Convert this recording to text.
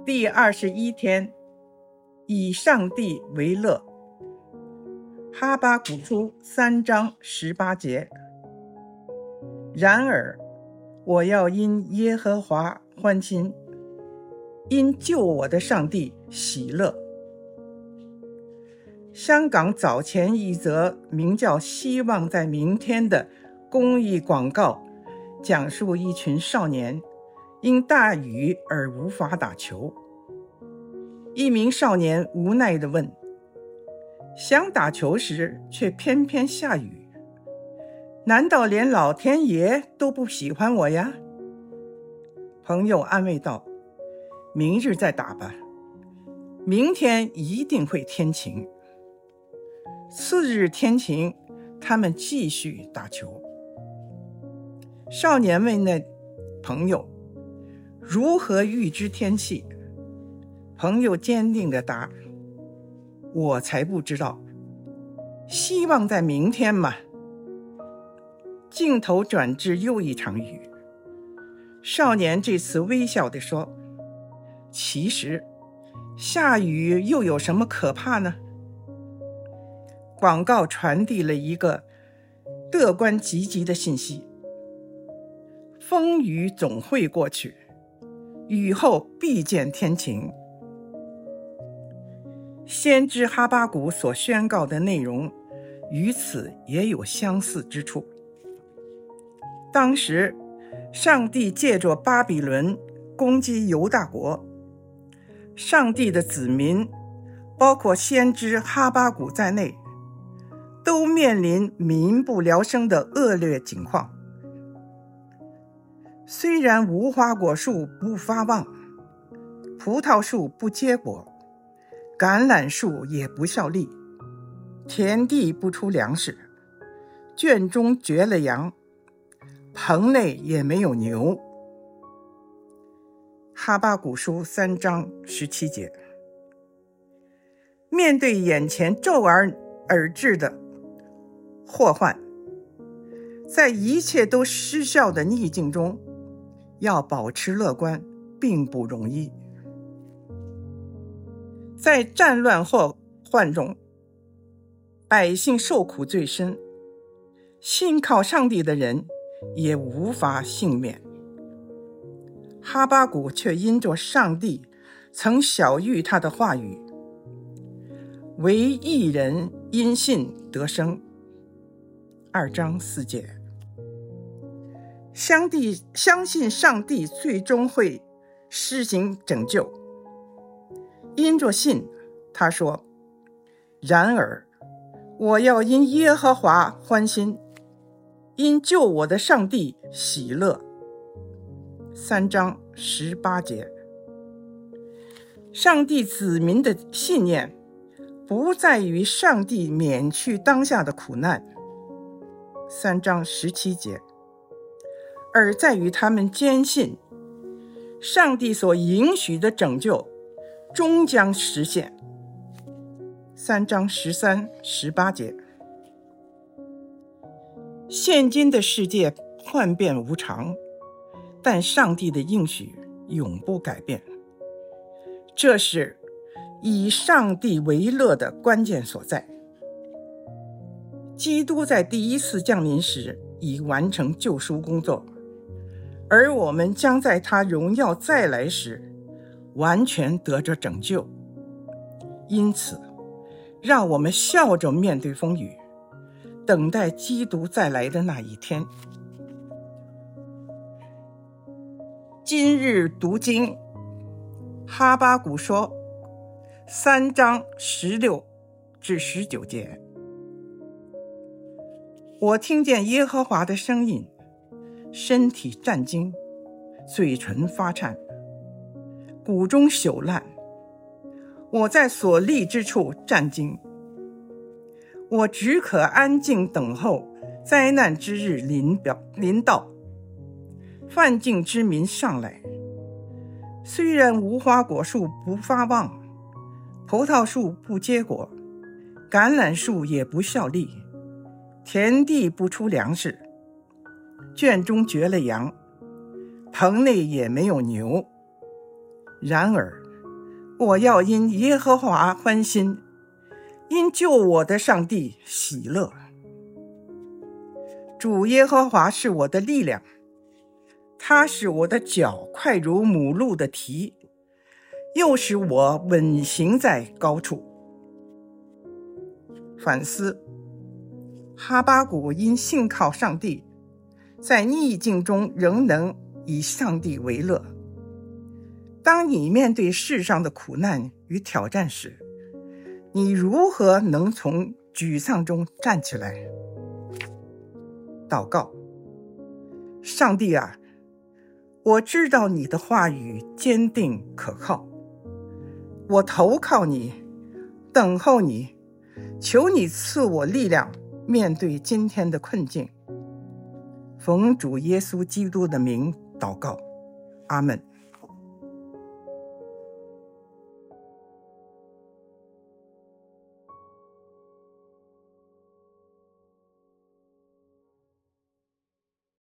第21天，以上帝为乐。哈巴谷书3章18节。然而，我要因耶和华欢心，因救我的上帝喜乐。香港早前一则名叫《希望在明天》的公益广告，讲述一群少年因大雨而无法打球。一名少年无奈地问：想打球时却偏偏下雨，难道连老天爷都不喜欢我呀？朋友安慰道：明日再打吧，明天一定会天晴。次日天晴，他们继续打球。少年问那朋友如何预知天气，朋友坚定地答：我才不知道，希望在明天嘛。镜头转至又一场雨，少年这次微笑地说：其实下雨又有什么可怕呢？广告传递了一个乐观积极的信息：风雨总会过去，雨后必见天晴。先知哈巴谷所宣告的内容与此也有相似之处。当时上帝借着巴比伦攻击犹大国，上帝的子民包括先知哈巴谷在内，都面临民不聊生的恶劣境况。虽然无花果树不发旺，葡萄树不结果，橄榄树也不效力，田地不出粮食，圈中绝了羊，棚内也没有牛。哈巴谷书3章17节。面对眼前骤而至的祸患，在一切都失效的逆境中，要保持乐观并不容易。在战乱祸患中，百姓受苦最深，信靠上帝的人也无法幸免。哈巴谷却因着上帝曾晓谕他的话语，为义人因信得生，2章4节。相信上帝最终会施行拯救。因着信，他说：然而我要因耶和华欢心，因救我的上帝喜乐，3章18节。上帝子民的信念不在于上帝免去当下的苦难，3章17节，而在于他们坚信上帝所应许的拯救终将实现，3章13、18节。现今的世界幻变无常，但上帝的应许永不改变，这是以上帝为乐的关键所在。基督在第一次降临时已完成救赎工作，而我们将在他荣耀再来时完全得着拯救。因此，让我们笑着面对风雨，等待基督再来的那一天。今日读经，哈巴谷说3章16至19节。我听见耶和华的声音，身体战惊，嘴唇发颤，骨中朽烂，我在所立之处战惊。我只可安静等候灾难之日临到，犯境之民上来。虽然无花果树不发旺，葡萄树不结果，橄榄树也不效力，田地不出粮食，圈中绝了羊，棚内也没有牛。然而我要因耶和华欢心，因救我的上帝喜乐。主耶和华是我的力量，他使我的脚快如母鹿的蹄，又使我稳行在高处。反思：哈巴谷因信靠上帝，在逆境中仍能以上帝为乐。当你面对世上的苦难与挑战时，你如何能从沮丧中站起来？祷告：上帝啊，我知道你的话语坚定可靠，我投靠你，等候你，求你赐我力量，面对今天的困境。奉主耶稣基督的名祷告，阿们。